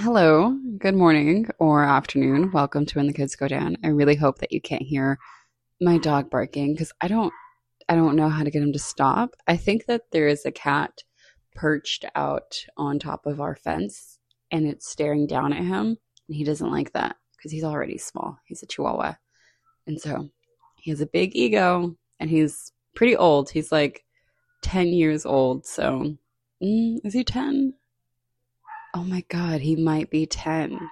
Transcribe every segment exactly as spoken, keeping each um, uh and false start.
Hello, good morning or afternoon. Welcome to When the Kids Go Down. I really hope that you can't hear my dog barking because I don't I don't know how to get him to stop. I think that there is a cat perched out on top of our fence and it's staring down at him. And he doesn't like that because he's already small. He's a chihuahua. And so he has a big ego and he's pretty old. He's like ten years old. So mm, is he ten? Oh my God, he might be ten.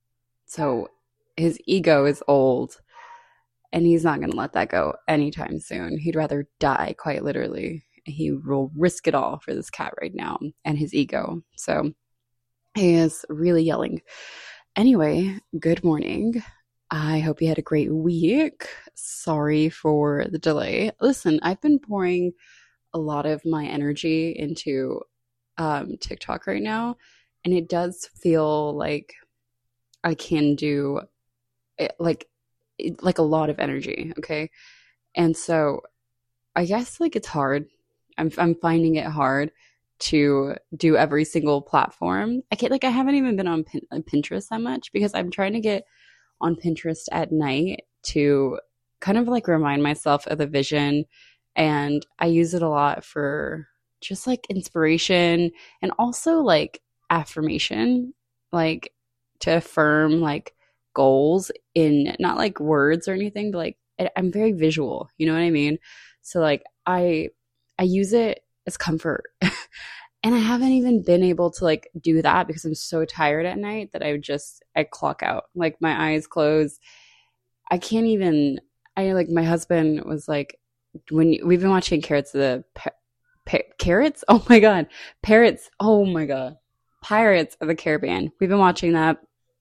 So his ego is old and he's not going to let that go anytime soon. He'd rather die, quite literally. He will risk it all for this cat right now and his ego. So he is really yelling. Anyway, good morning. I hope you had a great week. Sorry for the delay. Listen, I've been pouring a lot of my energy into um, TikTok right now, and it does feel like I can do it, like it, like a lot of energy, okay? And so I guess like it's hard. I'm I'm finding it hard to do every single platform. I can't like I haven't even been on Pin- Pinterest that much because I'm trying to get on Pinterest at night to kind of like remind myself of the vision, and I use it a lot for just like inspiration and also like affirmation, like to affirm like goals in not like words or anything, but like I'm very visual, you know what I mean? So like I I use it as comfort. And I haven't even been able to like do that because I'm so tired at night that I would just I clock out. Like my eyes close. I can't even I like my husband was like when you, we've been watching Carrots of the pa- pa- Carrots? Oh my god. Parrots. Oh my god. Pirates of the Caribbean. We've been watching that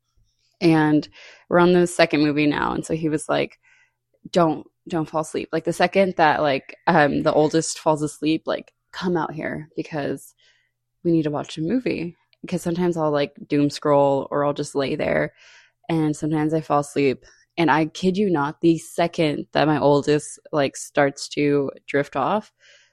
and we're on the second movie now, and so he was like don't don't fall asleep. Like the second that like um the oldest falls asleep, like come out here because we need to watch a movie. Because sometimes I'll like doom scroll or I'll just lay there and sometimes I fall asleep. And I kid you not, the second that my oldest like starts to drift off,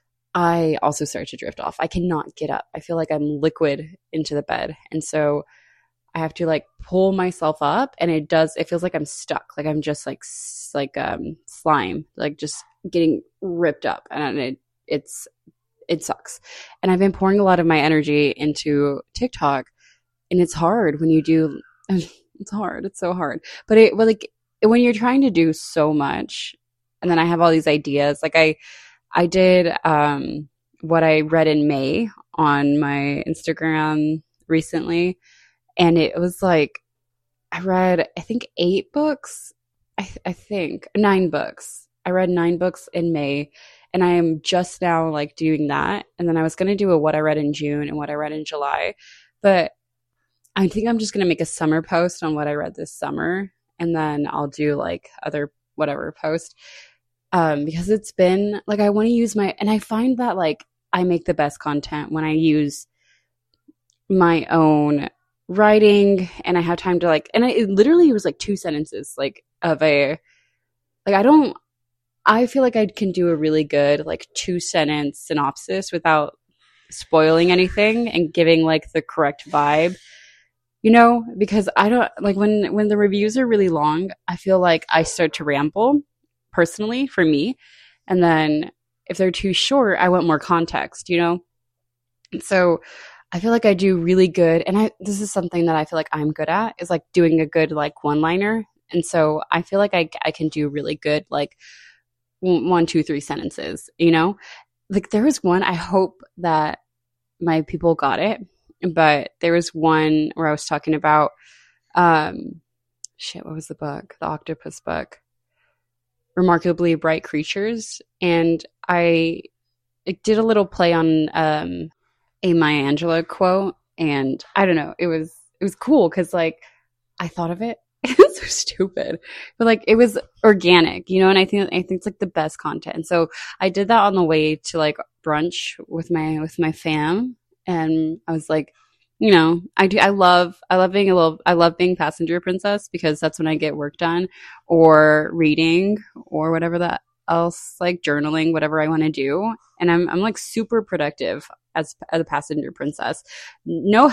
I also start to drift off. I cannot get up. I feel like I'm liquid into the bed. And so I have to like pull myself up, and it does it feels like I'm stuck. Like I'm just like like um slime, like just getting ripped up, and it it's it sucks. And I've been pouring a lot of my energy into TikTok, and it's hard when you do it's hard. It's so hard. But it well, like when you're trying to do so much, and then I have all these ideas. Like I I did um what I read in May on my Instagram recently. And it was like, I read, I think eight books. I, th- I think nine books. I read nine books in May, and I am just now like doing that. And then I was going to do a what I read in June and what I read in July. But I think I'm just going to make a summer post on what I read this summer. And then I'll do like other whatever post. Um, because it's been like, I want to use my, and I find that like I make the best content when I use my own writing and I have time to like, and I, it literally was like two sentences like of a, like I don't, I feel like I can do a really good like two sentence synopsis without spoiling anything and giving like the correct vibe, you know, because I don't like when, when the reviews are really long, I feel like I start to ramble personally for me. And then if they're too short, I want more context, you know? And so I feel like I do really good, and I this is something that I feel like I'm good at, is like doing a good like one-liner. And so I feel like I I can do really good like one, two, three sentences, you know? Like there was one, I hope that my people got it, but there was one where I was talking about um shit, what was the book? The octopus book. Remarkably Bright Creatures. And I it did a little play on um a Maya Angelou quote, and I don't know, it was it was cool because like I thought of it. It was so stupid, but like it was organic, you know. And I think I think it's like the best content. And so I did that on the way to like brunch with my with my fam, and I was like, you know, I do I love I love being a little I love being passenger princess because that's when I get work done or reading or whatever that else, like journaling, whatever I want to do. And I'm I'm like super productive as as a passenger princess. No help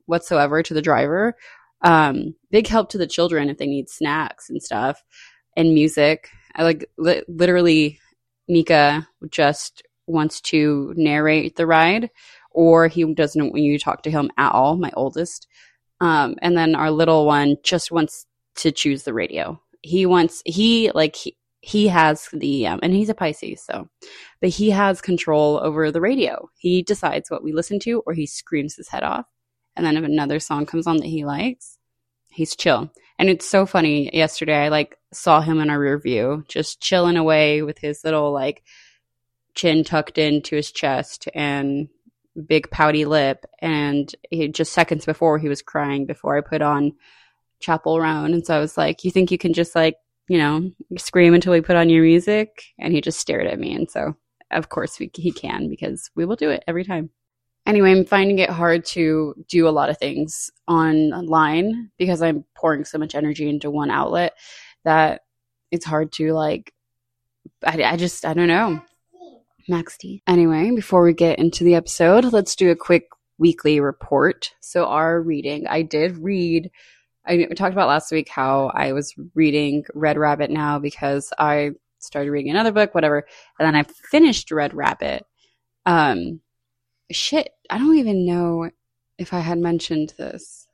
whatsoever to the driver. Um, big help to the children if they need snacks and stuff and music. I like li- literally Mika just wants to narrate the ride, or he doesn't want you to talk to him at all, my oldest. Um, and then our little one just wants to choose the radio. He wants, he like, he, he has the, um, and he's a Pisces, so, but he has control over the radio. He decides what we listen to, or he screams his head off. And then if another song comes on that he likes, he's chill. And it's so funny. Yesterday, I like saw him in our rear view, just chilling away with his little like chin tucked into his chest and big pouty lip. And he, just seconds before, he was crying before I put on Chapel Roan. And so I was like, you think you can just like, you know, scream until we put on your music? And he just stared at me. And so of course we, he can, because we will do it every time. Anyway, I'm finding it hard to do a lot of things online because I'm pouring so much energy into one outlet that it's hard to like, I, I just, I don't know. Max D. Anyway, before we get into the episode, let's do a quick weekly report. So our reading, I did read, I talked about last week how I was reading Red Rabbit now because I started reading another book, whatever. And then I finished Red Rabbit. Um, shit, I don't even know if I had mentioned this.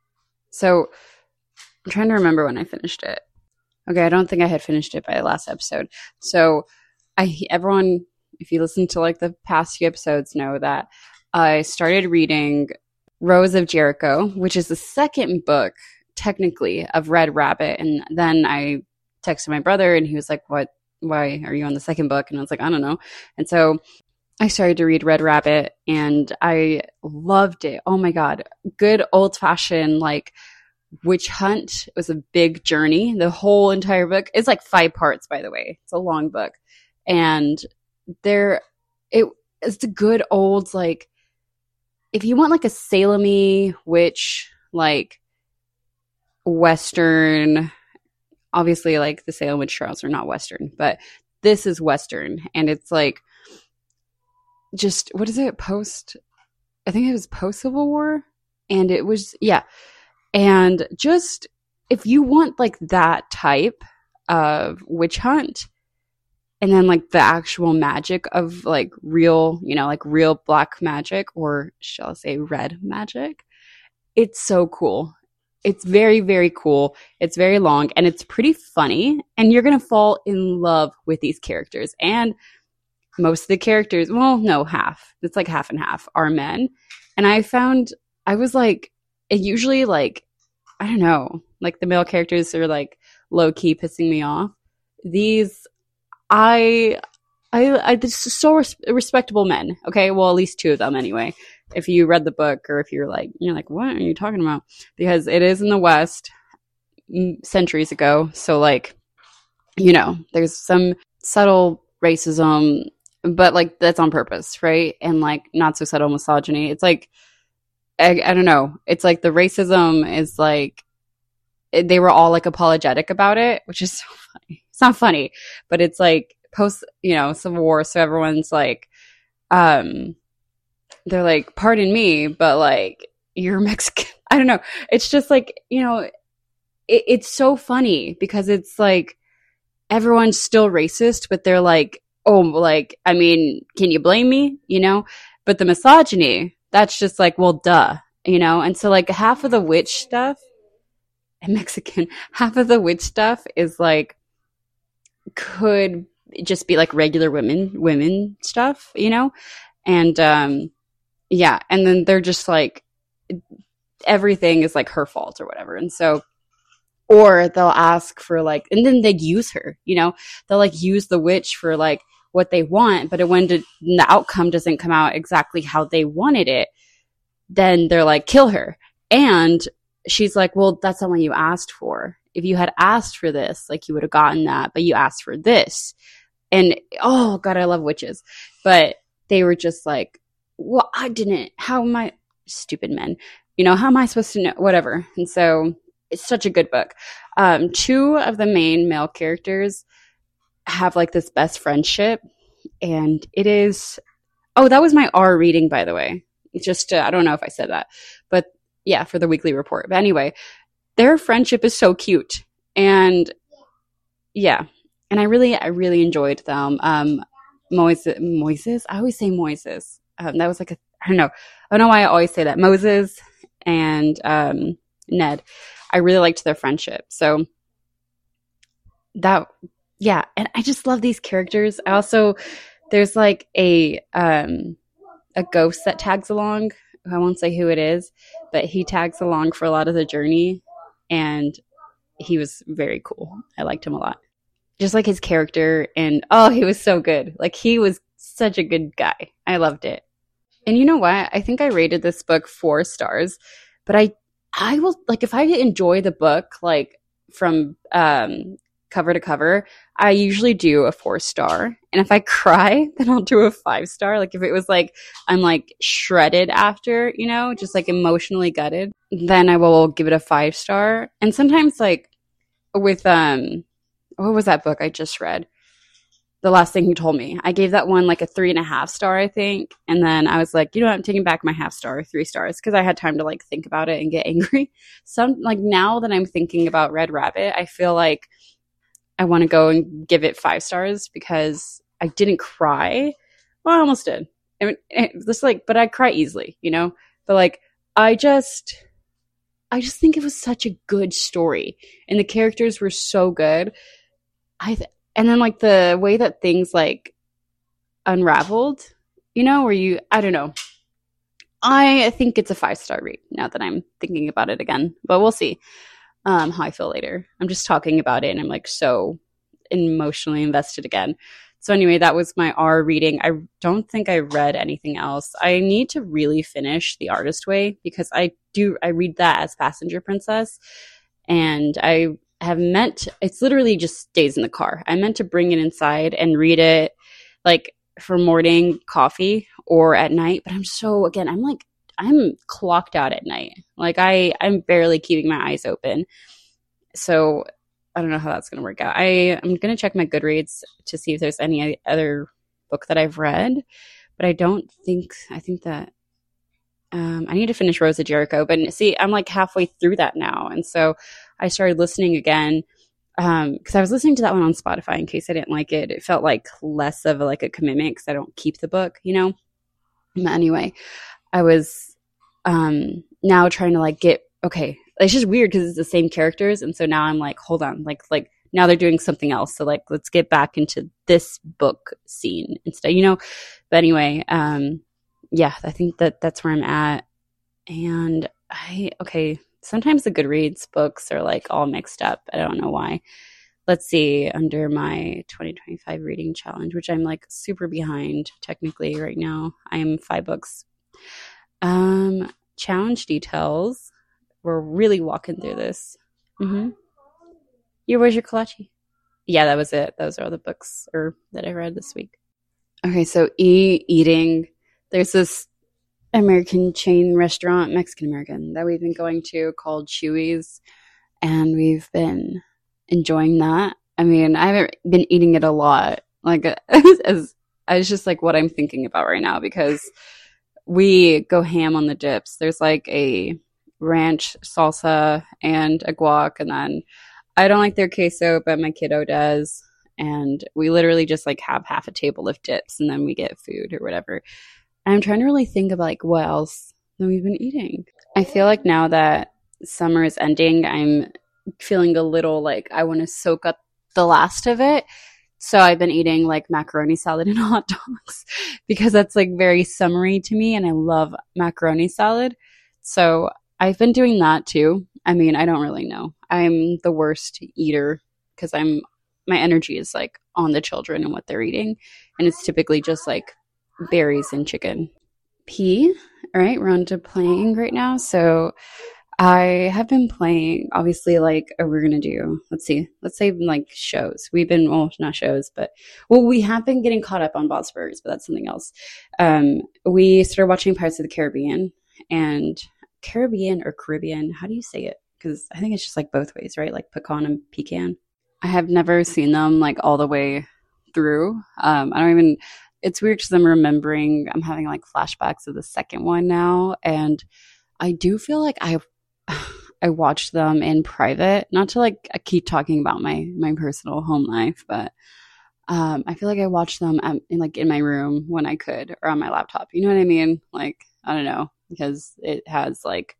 So I'm trying to remember when I finished it. Okay, I don't think I had finished it by the last episode. So I, everyone, if you listen to like the past few episodes, know that I started reading Rose of Jericho, which is the second book technically of Red Rabbit. And then I texted my brother and he was like, what, why are you on the second book? And I was like, I don't know. And so I started to read Red Rabbit and I loved it. Oh my God. Good old fashioned like witch hunt. It was a big journey. The whole entire book is like five parts, by the way. It's a long book. And there, it is the good old, like, if you want like a Salem-y witch, like Western, obviously like the Salem witch trials are not Western, but this is Western. And it's like, just, what is it? Post, I think it was post Civil War. And it was, yeah. And just, if you want like that type of witch hunt, and then like the actual magic of like real, you know, like real black magic, or shall I say red magic, it's so cool. It's very, very cool. It's very long and it's pretty funny. And you're going to fall in love with these characters. And most of the characters, well, no, half. It's like half and half are men. And I found, I was like, it usually like, I don't know, like the male characters are like low key pissing me off. These, I, I, I, this is so res- respectable men. Okay. Well, at least two of them anyway. If you read the book or if you're like, you're like, what are you talking about? Because it is in the West centuries ago. So like, you know, there's some subtle racism, but like that's on purpose. Right. And like not so subtle misogyny. It's like, I, I don't know. It's like the racism is like, it, they were all like apologetic about it, which is so funny. It's not funny, but it's like post, you know, Civil War. So everyone's like, um, they're like, pardon me, but like, you're Mexican. I don't know. It's just like, you know, it, it's so funny because it's like, everyone's still racist, but they're like, oh, like, I mean, can you blame me? You know, but the misogyny, that's just like, well, duh, you know? And so like half of the witch stuff, and Mexican, half of the witch stuff is like, could just be like regular women, women stuff, you know? And, um, yeah. And then they're just like, everything is like her fault or whatever. And so, or they'll ask for like, and then they'd use her, you know, they'll like use the witch for like what they want, but when the, the outcome doesn't come out exactly how they wanted it, then they're like, kill her. And she's like, well, that's not what you asked for. If you had asked for this, like you would have gotten that, but you asked for this. And oh God, I love witches. But they were just like, well, I didn't, how am I, stupid men, you know, how am I supposed to know, whatever. And so it's such a good book. Um, two of the main male characters have like this best friendship, and it is, oh, that was my R reading, by the way. Just to, I don't know if I said that, but yeah, for the weekly report. But anyway, their friendship is so cute. And yeah, and I really, I really enjoyed them. Um, Moises, Moises, I always say Moises. Um, that was like a, I don't know, I don't know why I always say that. Moses and um, Ned. I really liked their friendship. So that, yeah, and I just love these characters. I also, there's like a um, a ghost that tags along. I won't say who it is, but he tags along for a lot of the journey, and he was very cool. I liked him a lot. Just like his character, and oh, he was so good. Like he was such a good guy. I loved it. And you know what? I think I rated this book four stars, but I I will like if I enjoy the book like from um cover to cover, I usually do a four star. And if I cry, then I'll do a five star. Like if it was like I'm like shredded after, you know, just like emotionally gutted, then I will give it a five star. And sometimes like with um what was that book I just read? The Last Thing He Told Me. I gave that one like a three and a half star, I think. And then I was like, you know what, I'm taking back my half star, three stars, because I had time to like think about it and get angry. Some like now that I'm thinking about Red Rabbit, I feel like I want to go and give it five stars because I didn't cry. Well, I almost did. I mean, it was like, but I cry easily, you know? But like, I just, I just think it was such a good story. And the characters were so good. I, th- and then like the way that things like unraveled, you know, where you, I don't know. I think it's a five star read now that I'm thinking about it again, but we'll see um, how I feel later. I'm just talking about it and I'm like so emotionally invested again. So anyway, that was my R reading. I don't think I read anything else. I need to really finish The Artist Way because I do, I read that as Passenger Princess, and I have meant, it's literally just stays in the car. I meant to bring it inside and read it like for morning coffee or at night, but I'm so, again, I'm like, I'm clocked out at night. Like I, I'm barely keeping my eyes open. So I don't know how that's going to work out. I, I'm going to check my Goodreads to see if there's any other book that I've read, but I don't think, I think that um, I need to finish Rosa Jericho, but see, I'm like halfway through that now. And so I started listening again um, because I was listening to that one on Spotify in case I didn't like it. It felt like less of a, like a commitment because I don't keep the book, you know? But anyway, I was um, now trying to like get, okay, it's just weird because it's the same characters. And so now I'm like, hold on, like, like now they're doing something else. So like, let's get back into this book scene instead, you know? But anyway, um, yeah, I think that that's where I'm at. And I, okay, sometimes the Goodreads books are like all mixed up. I don't know why. Let's see, under my twenty twenty-five reading challenge, which I'm like super behind technically right now. I'm five books. Um, challenge details. We're really walking through this. Mm-hmm. Yeah, where's your kolache? Yeah, that was it. Those are all the books or that I read this week. Okay, so e eating. There's this American chain restaurant, Mexican American, that we've been going to called Chuy's, and we've been enjoying that. I mean, I haven't been eating it a lot. Like, as, as it's just like what I'm thinking about right now because we go ham on the dips. There's like a ranch salsa and a guac, and then I don't like their queso, but my kiddo does. And we literally just like have half a table of dips, and then we get food or whatever. I'm trying to really think of like what else that we've been eating. I feel like now that summer is ending, I'm feeling a little like I want to soak up the last of it. So I've been eating like macaroni salad and hot dogs because that's like very summery to me, and I love macaroni salad. So I've been doing that too. I mean, I don't really know. I'm the worst eater because I'm my energy is like on the children and what they're eating, and it's typically just like berries and chicken. P. All right, we're on to playing right now. So I have been playing, obviously, like, oh, we're going to do, let's see, let's say like shows. We've been, well, not shows, but, well, we have been getting caught up on Bob's Burgers, but that's something else. Um, we started watching Pirates of the Caribbean, and Caribbean or Caribbean, how do you say it? Because I think it's just like both ways, right? Like pecan and pecan. I have never seen them like all the way through. Um, I don't even, it's weird because I'm remembering, I'm having like flashbacks of the second one now. And I do feel like I I watched them in private, not to like keep talking about my my personal home life, but um, I feel like I watched them at, in like in my room when I could or on my laptop. You know what I mean? Like I don't know because it has like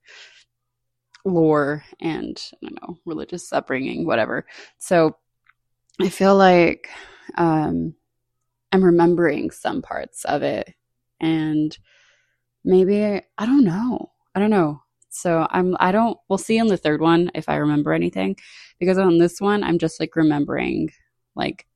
lore and I don't know religious upbringing, whatever. So I feel like um, I'm remembering some parts of it, and maybe I don't know. I don't know. So I'm I don't we'll see on the third one if I remember anything because on this one I'm just like remembering like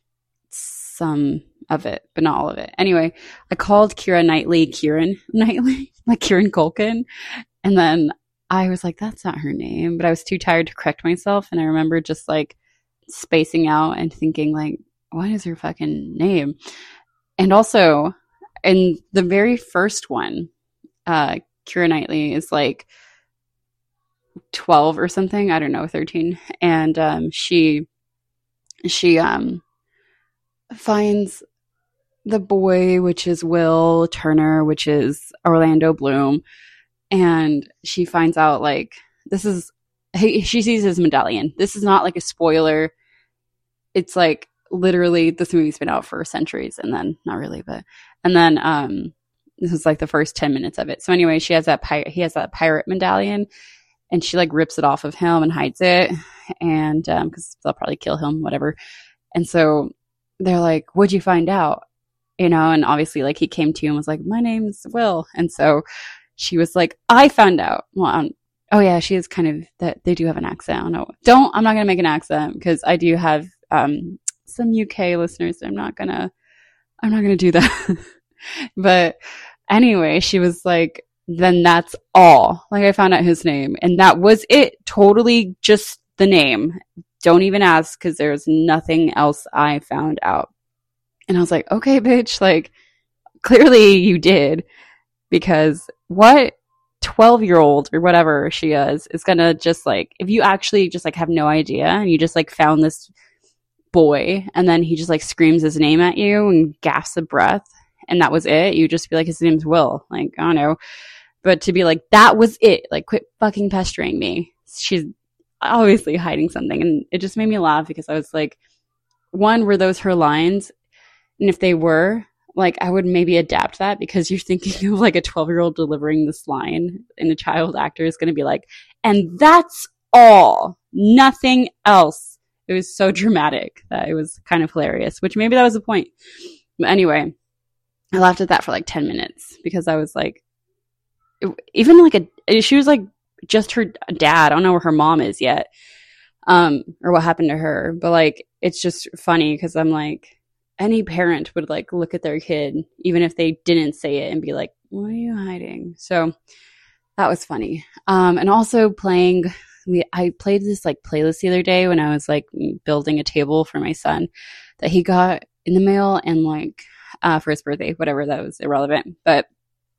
some of it, but not all of it. Anyway, I called Keira Knightley Kieran Knightley, like Kieran Culkin, and then I was like, that's not her name, but I was too tired to correct myself, and I remember just like spacing out and thinking like, what is her fucking name? And also in the very first one, uh, Keira Knightley is like twelve or something. I don't know, thirteen. And um, she she um, finds the boy, which is Will Turner, which is Orlando Bloom. And she finds out like this is, he, she sees his medallion. This is not like a spoiler. It's like literally this movie's been out for centuries and then not really, but, and then um, this is like the first ten minutes of it. So anyway, she has that pirate, he has that pirate medallion and she like rips it off of him and hides it. And um, cause they'll probably kill him, whatever. And so they're like, what'd you find out? You know, and obviously like he came to you and was like, my name's Will. And so she was like, I found out. Well, um, oh yeah, she is kind of that. They do have an accent. I don't know. Don't, I'm not going to make an accent because I do have um, some U K listeners. I'm not going to, I'm not going to do that. But anyway, she was like, then that's all. Like I found out his name and that was it. Totally just the name. Don't even ask because there's nothing else I found out. And I was like, okay, bitch, like clearly you did because what twelve year old or whatever she is, is going to just like, if you actually just like have no idea and you just like found this boy and then he just like screams his name at you and gasps a breath and that was it, you just be like, his name's Will. Like, I don't know. But to be like, that was it. Like, quit fucking pestering me. She's obviously hiding something. And it just made me laugh because I was like, one, were those her lines? And if they were, like, I would maybe adapt that because you're thinking of like a twelve year old delivering this line and a child actor is going to be like, and that's all, nothing else. It was so dramatic that it was kind of hilarious, which maybe that was the point. But anyway, I laughed at that for like ten minutes because I was like, even like a, she was like just her dad. I don't know where her mom is yet, um, or what happened to her, but like, it's just funny because I'm like, any parent would like look at their kid, even if they didn't say it and be like, what are you hiding? So that was funny. Um, and also playing, we, I played this like playlist the other day when I was like building a table for my son that he got in the mail and like, uh, for his birthday, whatever, that was irrelevant. But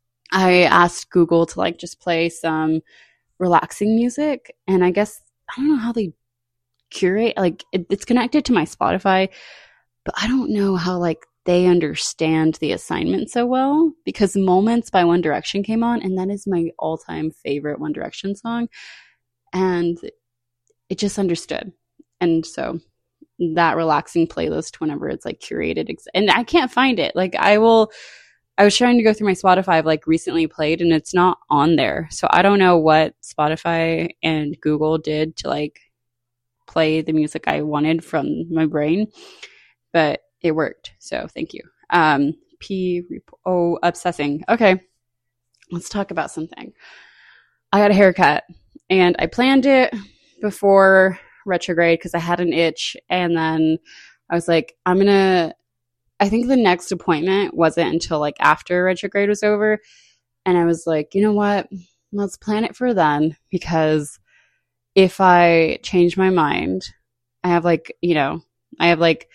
I asked Google to like just play some relaxing music. And I guess, I don't know how they curate, like it, it's connected to my Spotify, but I don't know how like they understand the assignment so well because Moments by One Direction came on and that is my all-time favorite One Direction song. And it just understood. And so that relaxing playlist, whenever it's like curated, and I can't find it. Like I will, I was trying to go through my Spotify I've like recently played and it's not on there. So I don't know what Spotify and Google did to like play the music I wanted from my brain. But it worked. So thank you. Um, P, oh, obsessing. Okay. Let's talk about something. I got a haircut and I planned it before retrograde because I had an itch. And then I was like, I'm going to, I think the next appointment wasn't until like after retrograde was over. And I was like, you know what? Let's plan it for then because if I change my mind, I have like, you know, I have like,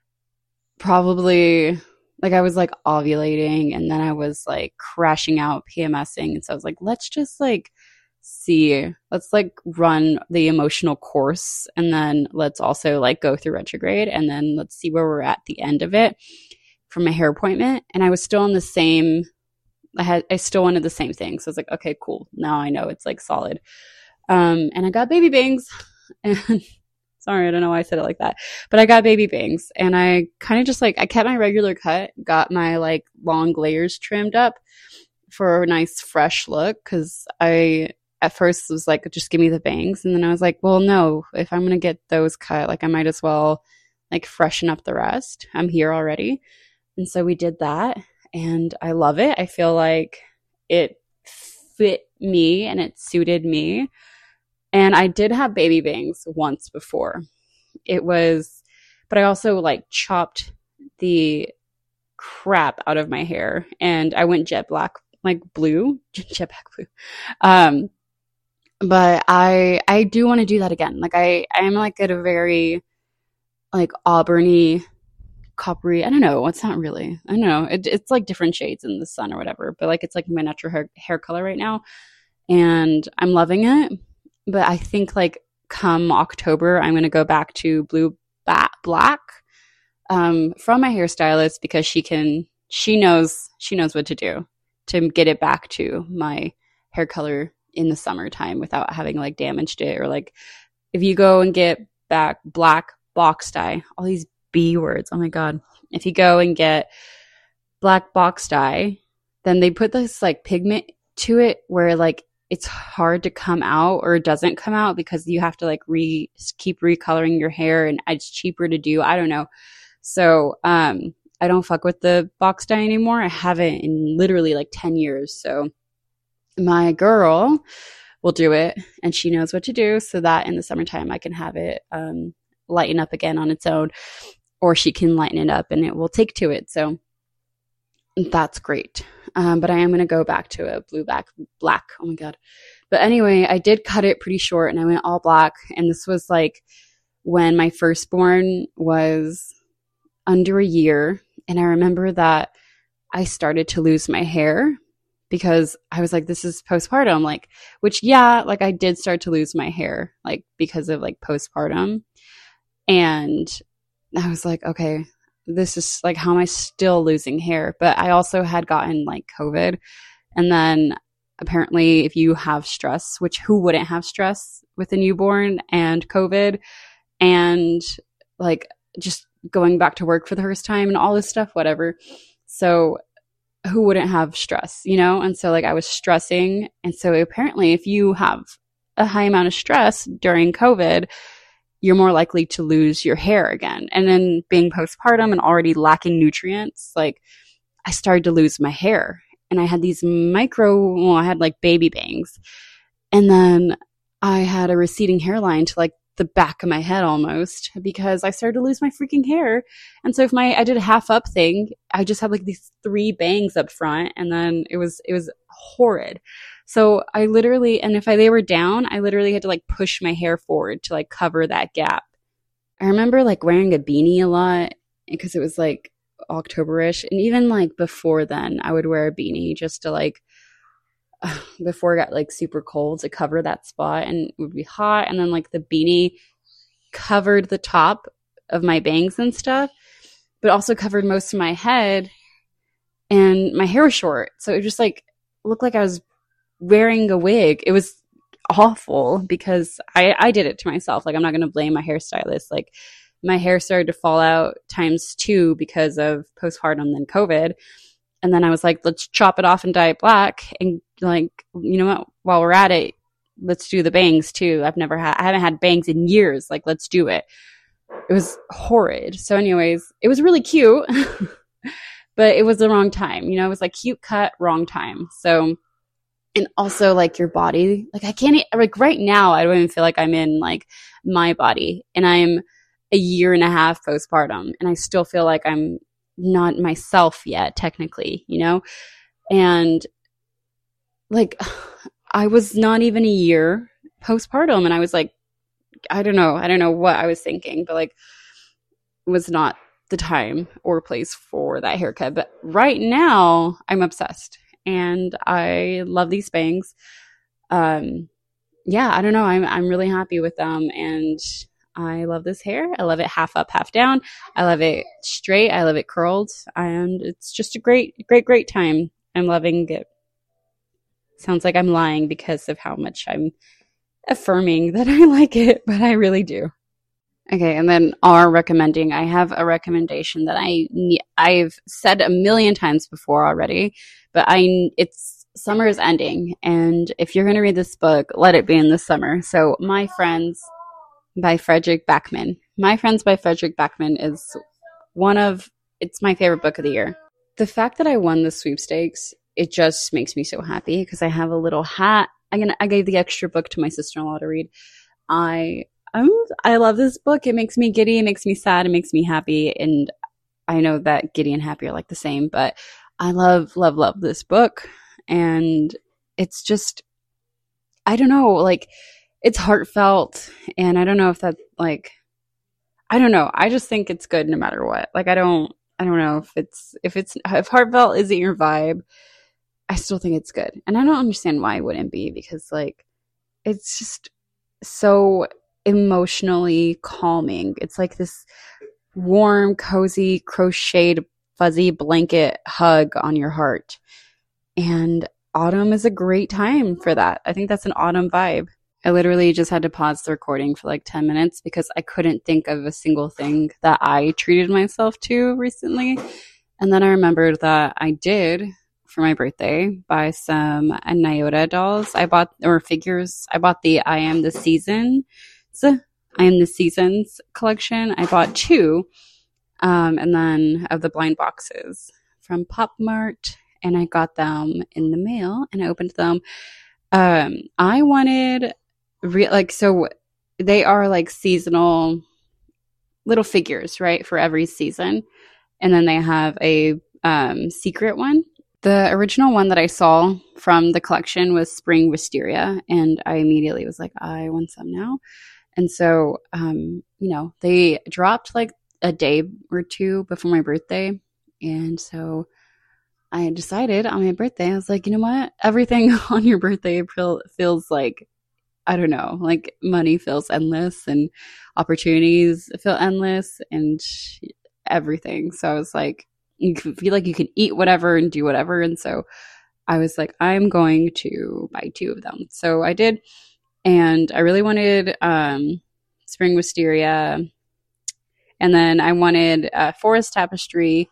probably like I was like ovulating and then I was like crashing out PMSing. And so I was like, let's just like see, let's like run the emotional course and then let's also like go through retrograde and then let's see where we're at the end of it for my hair appointment. And I was still on the same I had, I still wanted the same thing. So I was like, okay, cool. Now I know it's like solid. Um, and I got baby bangs and sorry, I don't know why I said it like that, but I got baby bangs and I kind of just like, I kept my regular cut, got my like long layers trimmed up for a nice fresh look. Cause I, at first was like, just give me the bangs. And then I was like, well, no, if I'm going to get those cut, like I might as well like freshen up the rest. I'm here already. And so we did that and I love it. I feel like it fit me and it suited me. And I did have baby bangs once before. It was, but I also like chopped the crap out of my hair and I went jet black, like blue, jet black blue. Um, but I, I do want to do that again. Like I, I'm like at a very like auburny, coppery. I don't know. It's not really, I don't know. It, it's like different shades in the sun or whatever, but like, it's like my natural hair, hair color right now. And I'm loving it. But I think like come October, I'm going to go back to blue bat black um, from my hairstylist because she can, she knows, she knows what to do to get it back to my hair color in the summertime without having like damaged it. Or like if you go and get back black box dye, all these B words. Oh my God. If you go and get black box dye, then they put this like pigment to it where like it's hard to come out or it doesn't come out because you have to like re keep recoloring your hair and it's cheaper to do. I don't know. So, um, I don't fuck with the box dye anymore. I haven't in literally like ten years. So my girl will do it and she knows what to do so that in the summertime I can have it, um, lighten up again on its own, or she can lighten it up and it will take to it. So that's great. Um, but I am going to go back to a blue back black. Oh my God. But anyway, I did cut it pretty short and I went all black. And this was like when my firstborn was under a year. And I remember that I started to lose my hair because I was like, this is postpartum. Like, which, yeah, like I did start to lose my hair, like because of like postpartum. And I was like, okay, this is like, how am I still losing hair? But I also had gotten like COVID. And then apparently if you have stress, which who wouldn't have stress with a newborn and COVID and like just going back to work for the first time and all this stuff, whatever. So who wouldn't have stress, you know? And so like I was stressing. And so apparently if you have a high amount of stress during COVID, you're more likely to lose your hair again. And then being postpartum and already lacking nutrients, like I started to lose my hair and I had these micro, well, I had like baby bangs. And then I had a receding hairline to like the back of my head almost because I started to lose my freaking hair. And so if my, I did a half up thing, I just had like these three bangs up front and then it was, it was horrid. So I literally, and if I, they were down, I literally had to like push my hair forward to like cover that gap. I remember like wearing a beanie a lot because it was like October-ish. And even like before then, I would wear a beanie just to like, before it got like super cold to cover that spot and it would be hot. And then like the beanie covered the top of my bangs and stuff, but also covered most of my head and my hair was short. So it just like looked like I was wearing a wig. It was awful because I, I did it to myself. Like I'm not going to blame my hairstylist. Like my hair started to fall out times two because of postpartum and COVID. And then I was like, let's chop it off and dye it black. And like, you know what, while we're at it, let's do the bangs too. I've never had, I haven't had bangs in years. Like, let's do it. It was horrid. So anyways, it was really cute, but it was the wrong time. You know, it was like cute cut, wrong time. So, and also like your body, like I can't, like right now, I don't even feel like I'm in like my body and I'm a year and a half postpartum and I still feel like I'm not myself yet, technically, you know? And like, I was not even a year postpartum and I was like, I don't know. I don't know what I was thinking, but like it was not the time or place for that haircut. But right now I'm obsessed and I love these bangs. Um, yeah, I don't know. I'm, I'm really happy with them and I love this hair. I love it half up, half down. I love it straight. I love it curled and it's just a great, great, great time. I'm loving it. Sounds like I'm lying because of how much I'm affirming that I like it, but I really do. Okay, and then our recommending. I have a recommendation that I I've said a million times before already, but I it's summer is ending, and if you're going to read this book, let it be in the summer. So, My Friends by Fredrik Backman. My Friends by Fredrik Backman is one of it's my favorite book of the year. The fact that I won the sweepstakes, it just makes me so happy because I have a little hat. I'm gonna I gave the extra book to my sister-in-law to read. I I'm, I love this book. It makes me giddy. It makes me sad. It makes me happy. And I know that giddy and happy are like the same, but I love, love, love this book. And it's just, I don't know, like it's heartfelt. And I don't know if that like, I don't know. I just think it's good no matter what. Like, I don't, I don't know if it's, if it's, if heartfelt isn't your vibe, I still think it's good. And I don't understand why it wouldn't be because like, it's just so emotionally calming. It's like this warm, cozy, crocheted, fuzzy blanket hug on your heart. And autumn is a great time for that. I think that's an autumn vibe. I literally just had to pause the recording for like ten minutes because I couldn't think of a single thing that I treated myself to recently. And then I remembered that I did, for my birthday, buy some Nyota dolls. I bought, or figures. I bought the I Am the Season I Am the Seasons collection. I bought two, um, and then of the blind boxes from Pop Mart, and I got them in the mail, and I opened them. Um, I wanted, re- like, so they are like seasonal little figures, right, for every season, and then they have a um, secret one. The original one that I saw from the collection was Spring Wisteria, and I immediately was like, I want some now. And so, um, you know, they dropped like a day or two before my birthday. And so I decided on my birthday, I was like, you know what? Everything on your birthday feels like, I don't know, like money feels endless and opportunities feel endless and everything. So I was like, you feel like you can eat whatever and do whatever. And so I was like, I'm going to buy two of them. So I did. And I really wanted um, Spring Wisteria. And then I wanted uh, Forest Tapestry,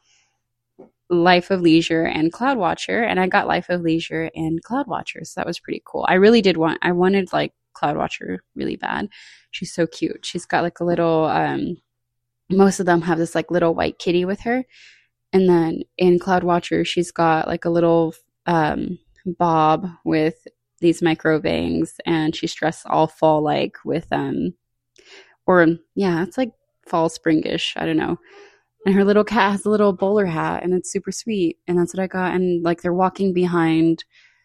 Life of Leisure, and Cloud Watcher. And I got Life of Leisure and Cloud Watcher. So that was pretty cool. I really did want, I wanted like Cloud Watcher really bad. She's so cute. She's got like a little, um, most of them have this like little white kitty with her. And then in Cloud Watcher, she's got like a little um, bob with these micro bangs, and she's dressed all fall like with um or yeah, it's like fall springish, I don't know. And her little cat has a little bowler hat, and it's super sweet, and that's what I got. And like they're walking behind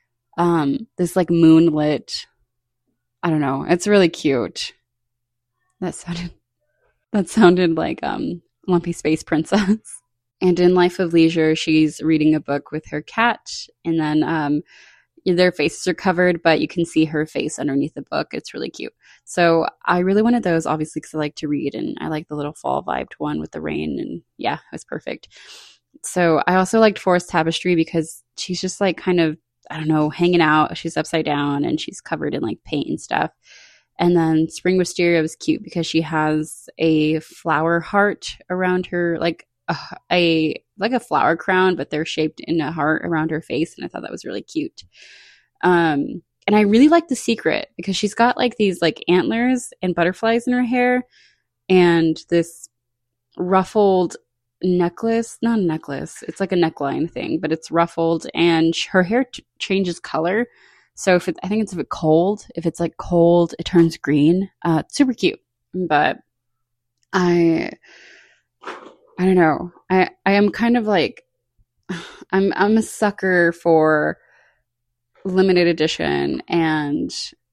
um this like moonlit, I don't know, it's really cute. That sounded that sounded like um Lumpy Space Princess. And in Life of Leisure, she's reading a book with her cat, and then um their faces are covered, but you can see her face underneath the book. It's really cute. So I really wanted those, obviously, because I like to read, and I like the little fall vibed one with the rain, and yeah, it was perfect. So I also liked Forest Tapestry because she's just like kind of, I don't know, hanging out. She's upside down, and she's covered in like paint and stuff. And then Spring Wisteria was cute because she has a flower heart around her, like a, a like a flower crown, but they're shaped in a heart around her face, and I thought that was really cute. Um, and I really like The Secret because she's got like these like antlers and butterflies in her hair, and this ruffled necklace, not a necklace, it's like a neckline thing, but it's ruffled, and her hair t- changes color. So if it, I think it's if it's cold, if it's like cold, it turns green. Uh, it's super cute. But I, I don't know. I, I am kind of like, I'm, I'm a sucker for limited edition and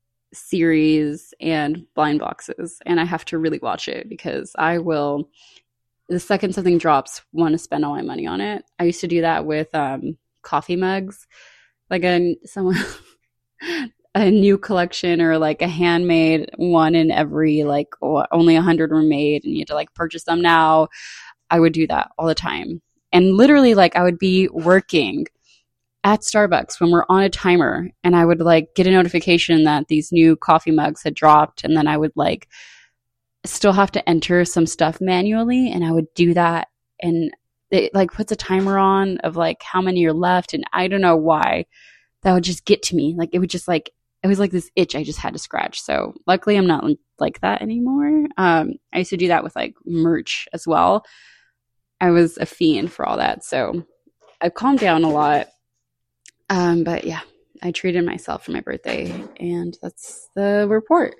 series and blind boxes. And I have to really watch it because I will, the second something drops, want to spend all my money on it. I used to do that with um, coffee mugs. Like a, someone... a new collection or like a handmade one in every like oh, only a hundred were made and you had to like purchase them now. I would do that all the time. And literally like I would be working at Starbucks when we're on a timer, and I would like get a notification that these new coffee mugs had dropped, and then I would like still have to enter some stuff manually, and I would do that, and it like puts a timer on of like how many are left, and I don't know why that would just get to me. Like it would just like it was like this itch I just had to scratch. So luckily I'm not like that anymore. Um, I used to do that with like merch as well. I was a fiend for all that. So I've calmed down a lot. Um, but yeah, I treated myself for my birthday, and that's the report.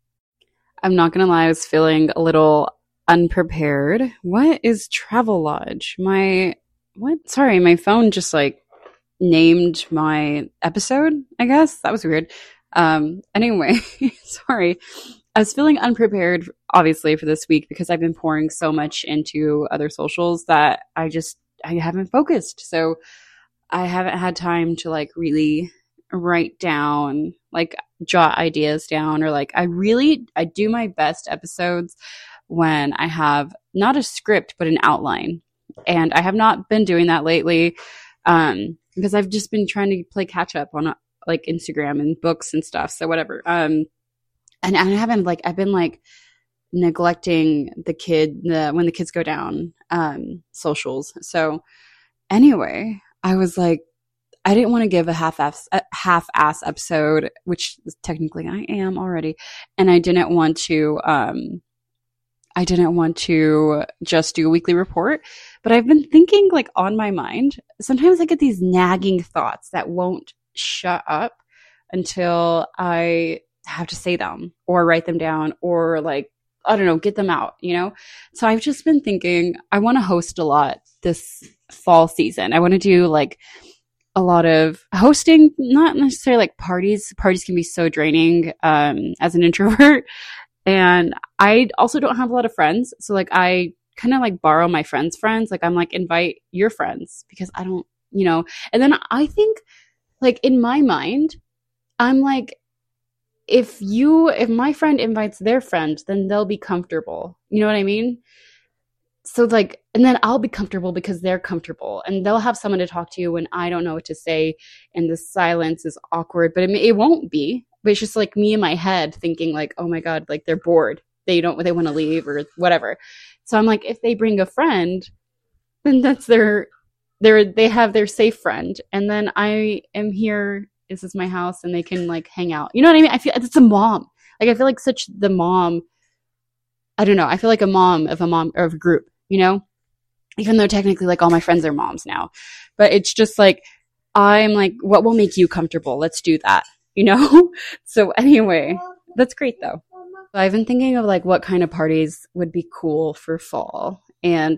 I'm not going to lie, I was feeling a little unprepared. What is Travelodge? My, what? Sorry, my phone just like named my episode, I guess. That was weird. Um, anyway, sorry. I was feeling unprepared, obviously, for this week because I've been pouring so much into other socials that I just, I haven't focused. So I haven't had time to like really write down, like jot ideas down, or like I really, I do my best episodes when I have not a script, but an outline. And I have not been doing that lately. Um, because I've just been trying to play catch up on uh, like Instagram and books and stuff. So whatever. Um, and I haven't like, I've been like neglecting the kid, the, when the kids go down, um, socials. So anyway, I was like, I didn't want to give a half-ass, a half-ass episode, which technically I am already. And I didn't want to, um, I didn't want to just do a weekly report, but I've been thinking like on my mind. Sometimes I get these nagging thoughts that won't shut up until I have to say them or write them down or like, I don't know, get them out, you know? So I've just been thinking I want to host a lot this fall season. I want to do like a lot of hosting, not necessarily like parties. Parties can be so draining um, as an introvert. And I also don't have a lot of friends. So like I kind of like borrow my friends' friends. Like I'm like, invite your friends because I don't, you know. And then I think like in my mind, I'm like, if you, if my friend invites their friend, then they'll be comfortable. You know what I mean? So like, and then I'll be comfortable because they're comfortable, and they'll have someone to talk to when I don't know what to say and the silence is awkward, but it, it won't be. But it's just like me in my head thinking like, oh my God, like they're bored. They don't, they want to leave or whatever. So I'm like, if they bring a friend, then that's their, their, they have their safe friend. And then I am here, this is my house, and they can like hang out. You know what I mean? I feel it's a mom. Like I feel like such the mom. I don't know. I feel like a mom of a mom or of a group, you know, even though technically like all my friends are moms now, but it's just like, I'm like, what will make you comfortable? Let's do that. You know? So anyway, that's great though. I've been thinking of like what kind of parties would be cool for fall. And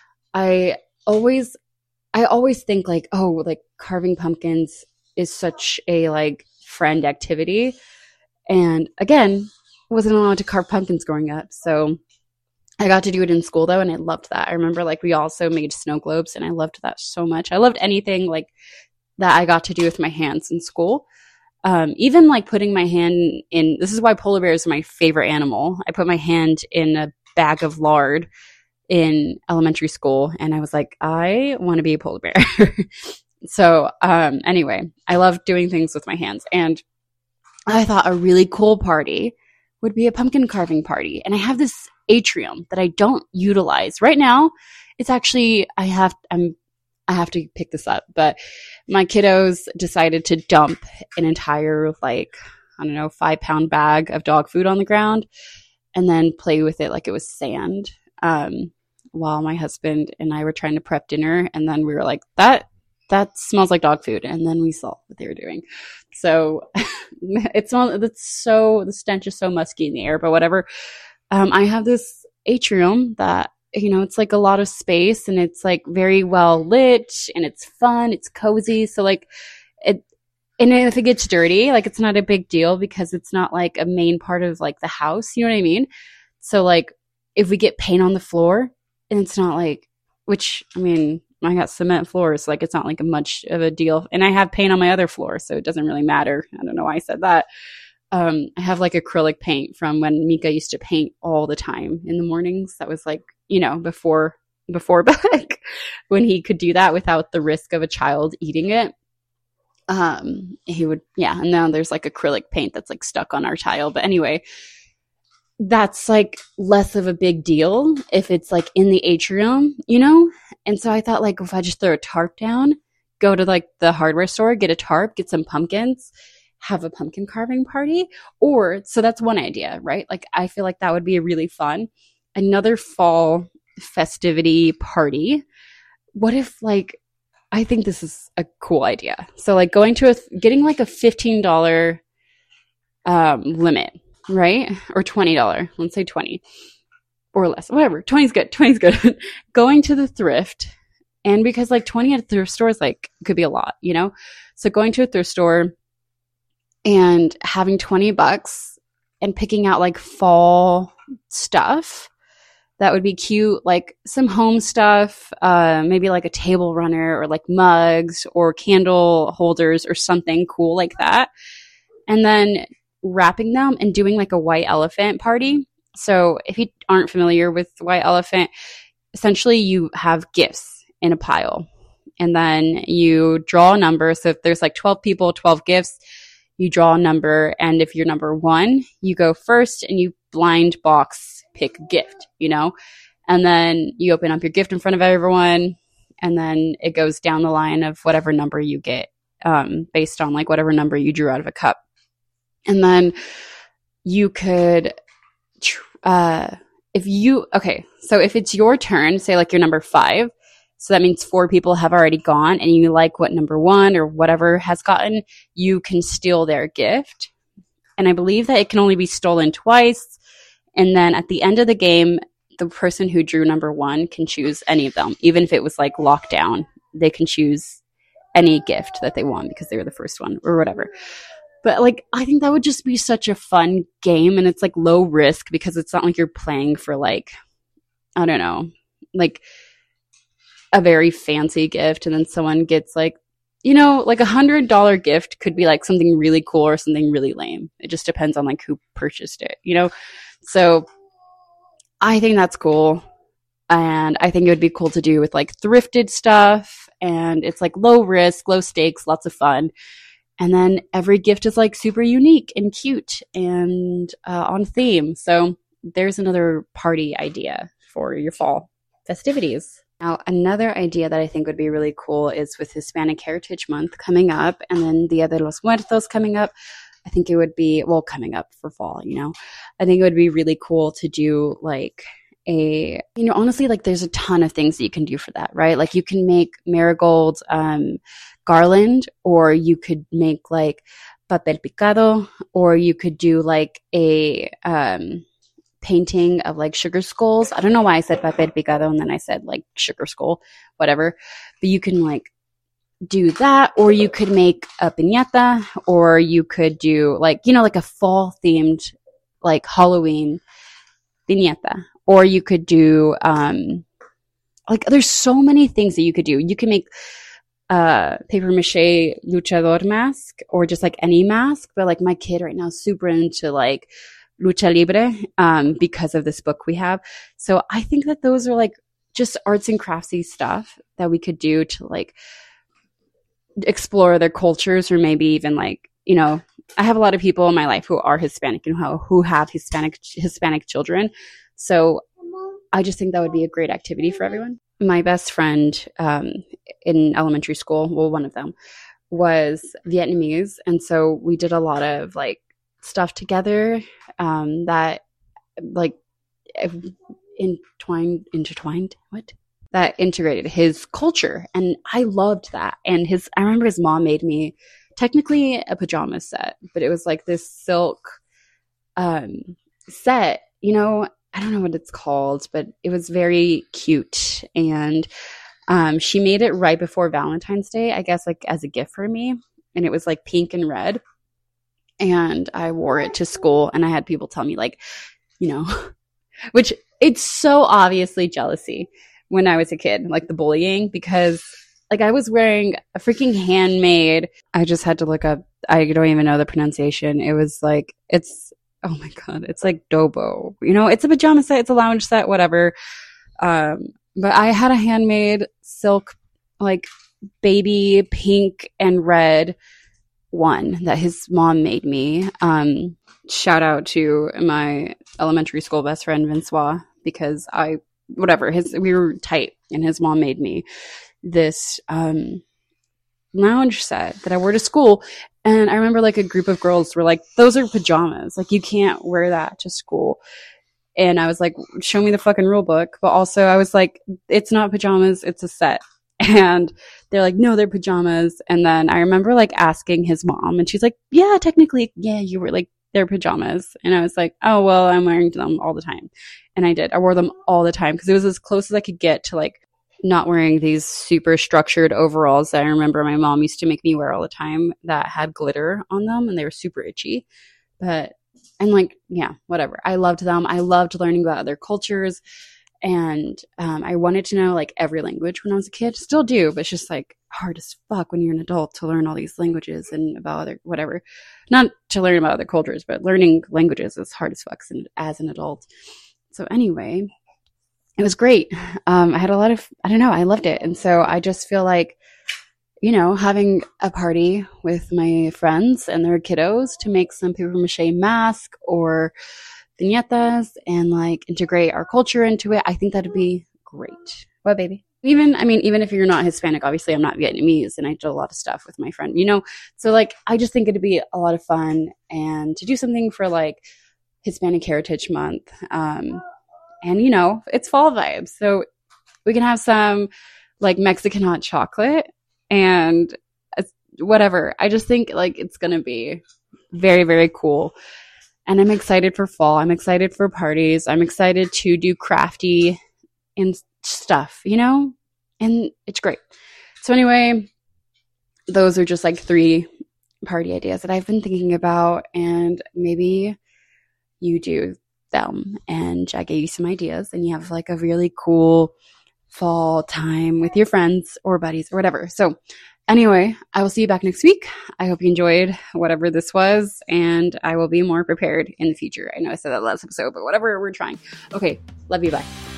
I always, I always think like, oh, like carving pumpkins is such a like friend activity. And again, wasn't allowed to carve pumpkins growing up. So I got to do it in school though. And I loved that. I remember like we also made snow globes, and I loved that so much. I loved anything like that I got to do with my hands in school. Um, even like putting my hand in, this is why polar bears are my favorite animal. I put my hand in a bag of lard in elementary school, and I was like, I want to be a polar bear. So, um, anyway, I love doing things with my hands, and I thought a really cool party would be a pumpkin carving party. And I have this atrium that I don't utilize right now. It's actually, I have, I'm I have to pick this up, but my kiddos decided to dump an entire, like, I don't know, five pound bag of dog food on the ground and then play with it like it was sand. Um, while my husband and I were trying to prep dinner. And then we were like, that, that smells like dog food. And then we saw what they were doing. So it smells, it's so, the stench is so musky in the air, but whatever. Um, I have this atrium that, you know, it's like a lot of space, and it's like very well lit, and it's fun, it's cozy. So like it, and if it gets dirty, like it's not a big deal because it's not like a main part of like the house. You know what I mean? So like if we get paint on the floor, and it's not like, which I mean, I got cement floors, so like it's not like a much of a deal. And I have paint on my other floor, so it doesn't really matter. I don't know why I said that. Um, I have like acrylic paint from when Mika used to paint all the time in the mornings. That was like, you know, before, before back when he could do that without the risk of a child eating it. Um, he would, yeah. And now there's like acrylic paint that's like stuck on our tile. But anyway, that's like less of a big deal if it's like in the atrium, you know? And so I thought like if I just throw a tarp down, go to like the hardware store, get a tarp, get some pumpkins, have a pumpkin carving party. Or, so that's one idea, right? Like I feel like that would be really fun. Another fall festivity party. What if like, I think this is a cool idea. So like going to a, getting like a fifteen dollars um, limit, right? Or twenty dollars, let's say twenty or less, whatever. twenty is good. twenty is good. Going to the thrift. And because like twenty at a thrift store is like, could be a lot, you know? So going to a thrift store and having twenty bucks and picking out like fall stuff that would be cute, like some home stuff, uh, maybe like a table runner or like mugs or candle holders or something cool like that. And then wrapping them and doing like a white elephant party. So if you aren't familiar with white elephant, essentially you have gifts in a pile and then you draw a number. So if there's like twelve people, twelve gifts, you draw a number. And if you're number one, you go first and you blind box pick gift, you know, and then you open up your gift in front of everyone. And then it goes down the line of whatever number you get, um, based on like whatever number you drew out of a cup. And then you could, uh, if you, okay, so if it's your turn, say like you're number five, so that means four people have already gone and you like what number one or whatever has gotten, you can steal their gift. And I believe that it can only be stolen twice. And then at the end of the game, the person who drew number one can choose any of them. Even if it was like locked down, they can choose any gift that they want because they were the first one or whatever. But like, I think that would just be such a fun game. And it's like low risk because it's not like you're playing for like, I don't know, like a very fancy gift. And then someone gets like, you know, like a hundred dollar gift could be like something really cool or something really lame. It just depends on like who purchased it, you know? So I think that's cool. And I think it would be cool to do with like thrifted stuff. And it's like low risk, low stakes, lots of fun. And then every gift is like super unique and cute and uh, on theme. So there's another party idea for your fall festivities. Now, another idea that I think would be really cool is with Hispanic Heritage Month coming up and then Dia de los Muertos coming up. I think it would be, well, coming up for fall, you know, I think it would be really cool to do like a, you know, honestly, like there's a ton of things that you can do for that, right? Like you can make marigold um, garland, or you could make like papel picado, or you could do like a um, painting of like sugar skulls. I don't know why I said papel picado and then I said like sugar skull, whatever, but you can like do that, or you could make a piñata, or you could do like, you know, like a fall themed like Halloween piñata, or you could do um like there's so many things that you could do. You can make uh paper mache luchador mask, or just like any mask, but like my kid right now is super into like lucha libre um because of this book we have. So I think that those are like just arts and craftsy stuff that we could do to like explore their cultures, or maybe even like, you know, I have a lot of people in my life who are Hispanic and who, who have Hispanic Hispanic children. So I just think that would be a great activity for everyone. My best friend um, in elementary school, well, one of them was Vietnamese. And so we did a lot of like stuff together um, that like entwined, intertwined, what? That integrated his culture. And I loved that. And his, I remember his mom made me technically a pajama set, but it was like this silk um, set, you know, I don't know what it's called, but it was very cute. And um, she made it right before Valentine's Day, I guess, like as a gift for me. And it was like pink and red. And I wore it to school, and I had people tell me like, you know, which it's so obviously jealousy when I was a kid, like the bullying, because like I was wearing a freaking handmade, I just had to look up, I don't even know the pronunciation. It was like, it's, oh my God, it's like Dobo, you know, it's a pajama set, it's a lounge set, whatever. Um, but I had a handmade silk, like baby pink and red one that his mom made me. Um, shout out to my elementary school best friend, Vincois, because I, whatever, his, we were tight, and his mom made me this um, lounge set that I wore to school. And I remember like a group of girls were like, those are pajamas. Like, you can't wear that to school. And I was like, show me the fucking rule book. But also I was like, it's not pajamas, it's a set. And they're like, no, they're pajamas. And then I remember like asking his mom, and she's like, yeah, technically, yeah, you were like, they're pajamas. And I was like, oh, well, I'm wearing them all the time. And I did. I wore them all the time because it was as close as I could get to like not wearing these super structured overalls that I remember my mom used to make me wear all the time that had glitter on them, and they were super itchy. But, and like, yeah, whatever. I loved them. I loved learning about other cultures. And um, I wanted to know like every language when I was a kid. Still do, but it's just like hard as fuck when you're an adult to learn all these languages and about other whatever. Not to learn about other cultures, but learning languages is hard as fuck as an adult. So anyway, it was great. Um, I had a lot of, I don't know, I loved it. And so I just feel like, you know, having a party with my friends and their kiddos to make some paper mache mask or viñetas and like integrate our culture into it, I think that'd be great. What, baby? Even, I mean, even if you're not Hispanic, obviously I'm not Vietnamese, and I did a lot of stuff with my friend, you know? So like, I just think it'd be a lot of fun, and to do something for like Hispanic Heritage Month. Um, and you know, it's fall vibes. So we can have some like Mexican hot chocolate and whatever. I just think like it's going to be very, very cool. And I'm excited for fall. I'm excited for parties. I'm excited to do crafty and stuff, you know? And it's great. So anyway, those are just like three party ideas that I've been thinking about, and maybe you do them and I gave you some ideas and you have like a really cool fall time with your friends or buddies or whatever. So anyway, I will see you back next week. I hope you enjoyed whatever this was, and I will be more prepared in the future. I know I said that last episode, but whatever, we're trying. Okay, love you, bye.